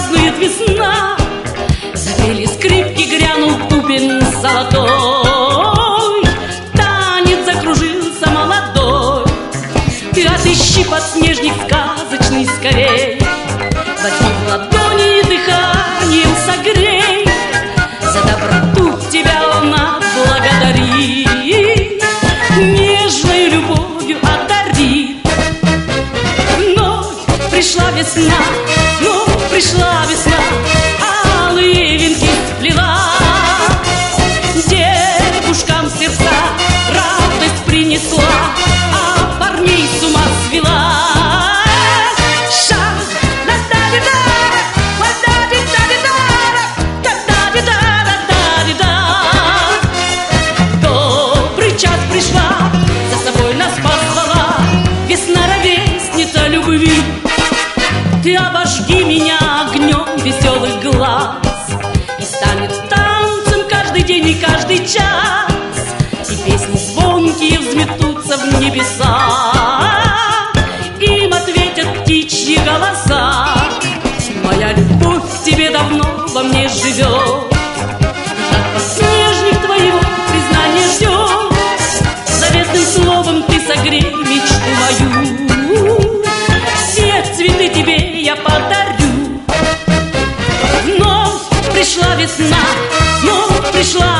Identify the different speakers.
Speaker 1: празднует весна. Запели скрипки, грянул бубен золотой, танец закружился молодой. Ты отыщи подснежник сказочный скорей, возьми в ладони и дыханием согрей. За доброту тебя она благодарит, нежной любовью одарит. Вновь пришла весна, вновь пришла весна, алые венки сплела, девушкам сердца радость принесла, а парней с ума свела. Добрый час пришла, за собой нас позвала весна, ровесница любви. Ты обожги меня огнем веселых глаз, и станет танцем каждый день и каждый час, и песни звонкие взметутся в небеса, им ответят птичьи голоса. Моя любовь к тебе давно во мне живет, и как подснежник твоего признания ждет. Заветным словом ты согрей мечту мою, все цветы тебе я подарю. Вновь пришла весна, вновь пришла